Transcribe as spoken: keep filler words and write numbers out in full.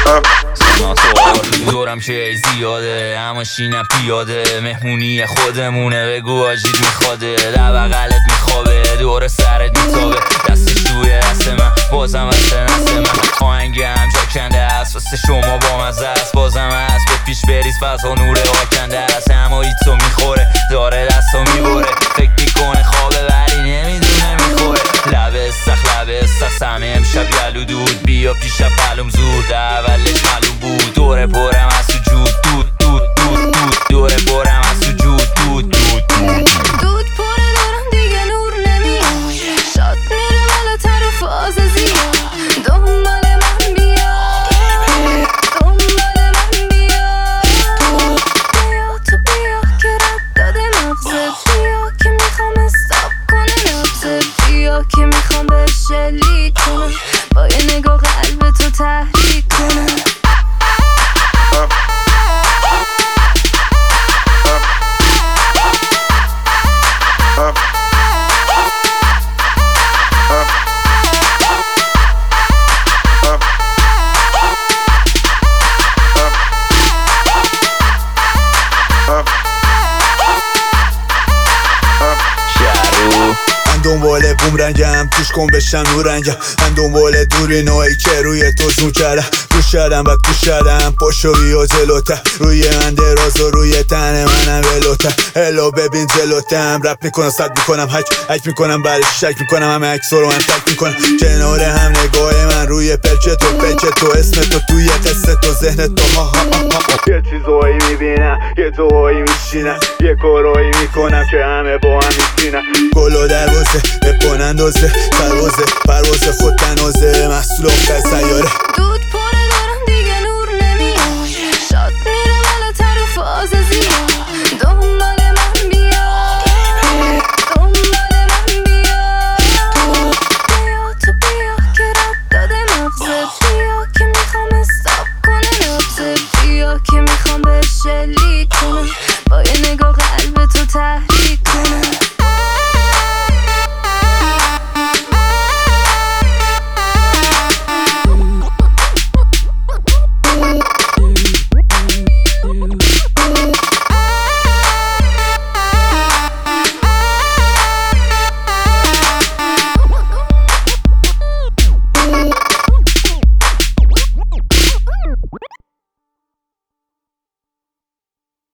دورم که زیاده اما شینم پیاده، مهمونی خودمونه بگو آجید میخواده، در بغلت میخوابه دور سرت میتابه، دستش توی دست من بازم از نست من، آهنگم جا کنده است واسه شما با مزه است، بازم هست به پیش بریز فضا نور آکنده است، اما ایتو میخوره داره دستو میبره، فکر میکنه خوابه ولی نمیدونه میخوره، لبه سخ لبه سخ همه امشب یلو دود، بیا پیشم معلوم زود اولش معلوم بود، دوره پرم از سجود دود دود دود دود، دوره پرم از سجود دود دود دود دود پره دارم دیگه نور نمیاد، شاد میره بالاتر و فاز زیاد، دنبال من بیا دنبال من بیا، بیا تو بیا که رد داده مغزت، بیا که میخوام استاب کنه نبزت، بیا که میخوام به شلیک کنم، با یه نگاه قلب تو تحریک کنم. من دنبال بوم رنگم توش کن بشم نورنگم، من دنبال دوری نوعی که روی تو زون کردم، گوش کردم و گوش کردم پاشو بیا جلوتر، روی من دراز و روی تن منم ولوتر، هلو ببین جلوتم رپ میکنم صد میکنم هک هک میکنم برش شک میکنم همه عکس رو من تک میکنم، کنار هم نگاه من روی پلک تو پلک تو اسم تو توی قصه تو ذهن تو ها ها ها ها. یه چیزایی میبینم یه توهایی میشینم یه کارایی میکنم که همه با هم میشینم، گلو دروازه بپن اندازه پروازه پرواز خود تنازه محصول آخر سیاره.